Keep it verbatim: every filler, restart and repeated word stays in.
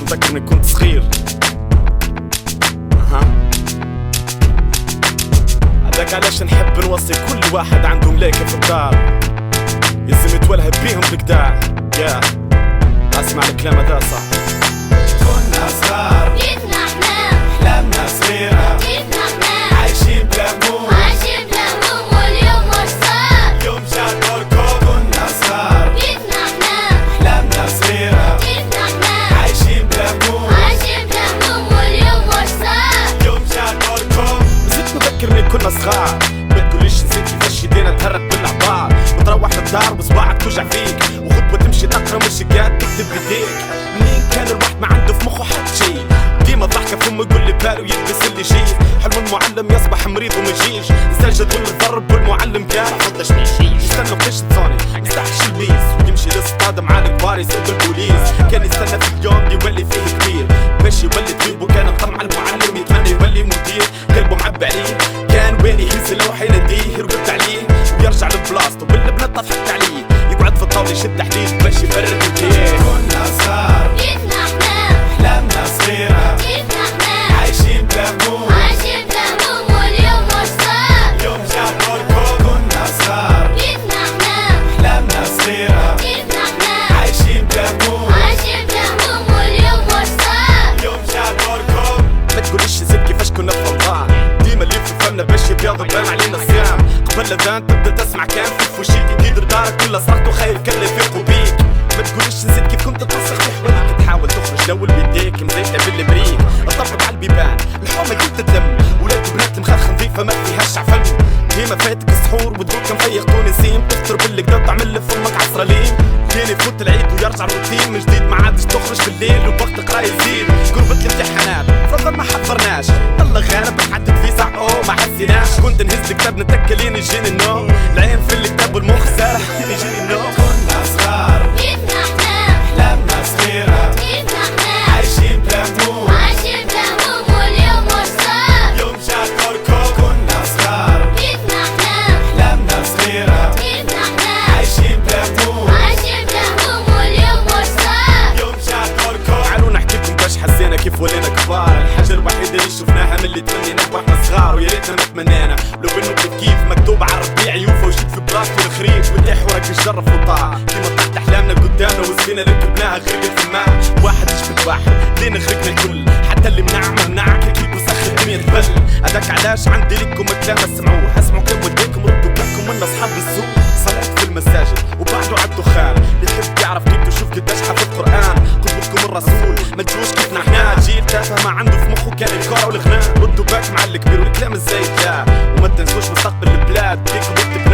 متذكر اني كنت صغير. اها هذاك علاش نحب نوصي كل واحد عنده ملاكة في الدار يلزم يتولهب بيهم بالقداع. يا اسمع الكلام هذا صح. كنا صغار كيفنا احنا احلامنا صغيرة كيفنا احنا عايشين بلا هموم عايشين بلا هموم واليوم واش صار يوم جا دوركم. كنا صغار كيفنا احنا احلامنا صغيرة كيفنا احنا عايشين بلا هموم عايشين بلا هموم واليوم واش صار يوم جا دوركم. زدت نذكر اني كنا صغار ما تقوليش نسيت كيفاش يدينا تهرب بالعبار وتروح للدار وصباعك توجع فيك وخطوة تمشي تقرا مش قاعد تكتب بيديك. منين كان الواحد ما عنده في مخه حتى شي ديما ضحكة فمه يقول لي بالو يلبس اللي يجيه. حلم المعلم يصبح مريض وما يجيش نسى جدول الضرب والمعلم قال حطش ما يجيش. يستنى بقش تصوني يستحش البيس ويمشي للصطادة مع الكبار يسوق البوليس. كان يستنى في اليوم يولي فيه كبير باش يولي طبيب وكان طمع المعلم يتمنى يولي مدير قلبه معبى عليه. كان وين يهز اللوحة يناديه يرقد عليه ويرجع لبلاصتو والبنات ضحكت عليه يقعد في الطاولة يشد حديد باش يبرد الجيش. كنا صغار كيفنا احنا احلامنا صغيرة كيفنا احنا عايشين بلا هموم عايشين بلا هموم واليوم واش صار يوم جا دوركم. كنا صغار كيفنا احنا احلامنا صغيرة كيفنا احنا عايشين بلا هموم عايشين بلا هموم واليوم واش صار يوم جا دوركم. ما تقوليش زين كيفاش كنا في رمضان ديما اللي في فمنا باش يبيض وبان علينا الصيام. قبل الاذان تبدا تسمع كان في فوشيك جديد دارك كلها صرخت وخير كان يفيقوا بيك. ما تقوليش نسيت كيف كنت تنسخ في حواليك تحاول تخرج لول بيديك مزيتة بالبريك الطبق على البيبان الحومة كنت تلم ولاد وبنات المخاخ نظيفة ما فيهاش عفن. ديما فاتك السحور ودروك مفيق تونسيين تفطر بالقدا تعمل لفمك عصرة لين. كان يفوت العيد ويرجع الروتين من جديد ما عادش تخرج في الليل ووقت القراية يزيد. قربت الامتحانات فرضا ما حضرناش يلا غالب حدد في ساعة او ما حسيناش. كنت نهز الكتاب نتكلين يجيني النوم العين في الكتاب والمخ سارح يجيني النوم. كنا صغار كيفنا احنا احلامنا صغيرة كيفنا احنا عايشين بلا هموم عايشين بلا هموم واليوم واش صار يوم جا دوركم. كنا صغار كيفنا احنا احلامنا صغيرة كيفنا احنا عايشين بلا هموم عايشين بلا هموم واليوم واش صار يوم جا دوركم. تعالوا نحكي لكم باش حسينا كيف ولينا كبار. الحاجة الوحيدة اللي شفناها من اللي تمنيناه واحنا صغار ويا ريتنا ما تمنينا لو انه كيف كيف مكتوب على الربيع يوفى وجيت في بلاصتو الخريف وتاح وراك الشرف وطاع كيما طلعت احلامنا قدامنا والسفينة ركبناها غرقت في الماء. واحد يشبك واحد لينا غرقنا الكل حتى اللي منعم منعك اكيد وسخ الدنيا تبل. هذاك علاش عندي لكم كلام اسمعوه اسمعوا كلام وديكم ردوا بالكم من اصحاب السوق. صلاة في المساجد وبعدوا على الدخان اللي يحب يعرف كيف تشوف قداش حافظ قرآن قدوتكم الرسول ما تجوش كيفنا احنا جيل تافه ما عنده في مخه كان الكورة والغناء. ردوا بالك مع الكبير والكلام الزايد لا وما تنسوش مستقبل البلاد ليكم